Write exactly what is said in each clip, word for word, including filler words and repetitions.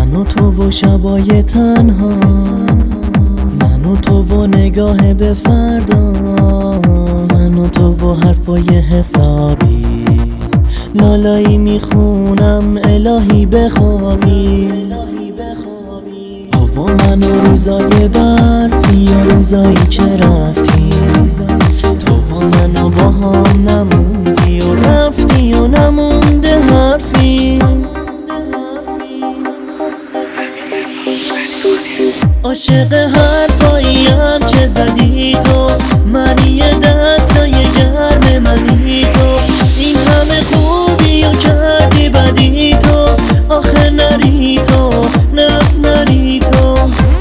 من و تو و شبای تنها، من و تو و نگاه به فردا، من و تو و حرفای حسابی، لالایی میخونم الهی بخوابی. تو و من و روزای برفی و روزایی که رفتی، تو و من و با هم نموندی و رفتی و نمونده حرفی. عاشق حرفاییم که زدی تو، منی یه دستای گرم منی تو، این همه خوبی و کردی بدی تو، آخه نری تو، نه نری تو.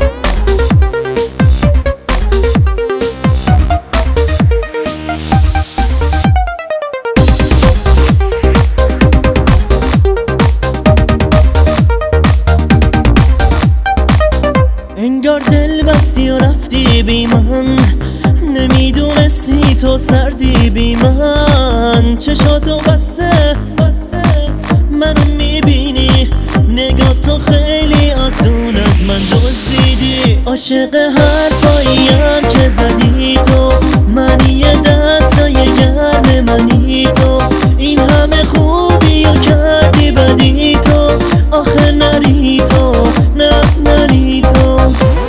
انگار دل بستی و رفتی بی من، نمیدونستی تو سردی بی من. چشاتو بسته بسته منو میبینی، نگاه تو خیلی آسون از من دزدیدی. عاشق حرفاییم که زدی تو، منی یه دستای گرم منی تو، این همه خوبی و کردی بدی تو، آخه نری تو، نه نری تو.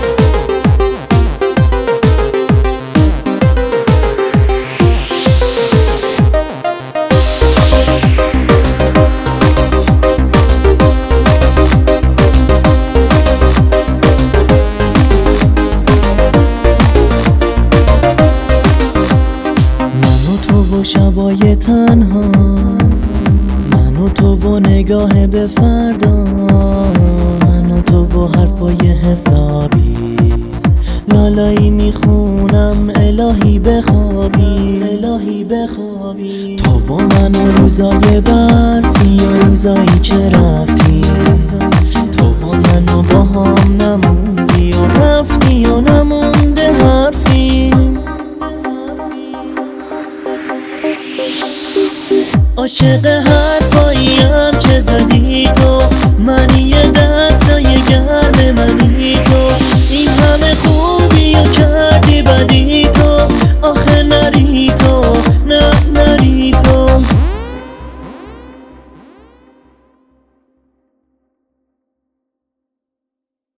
و شبای تنها، من و تو و نگاه به فردا، من و تو و حرفای حسابی، لالایی میخونم الهی بخوابی، الهی بخوابی. تو و من و روزای برفی و روزایی که رفتی، تو و من و با هم نموندی و رفتی و نمونده حرفی. عاشق حرفاییم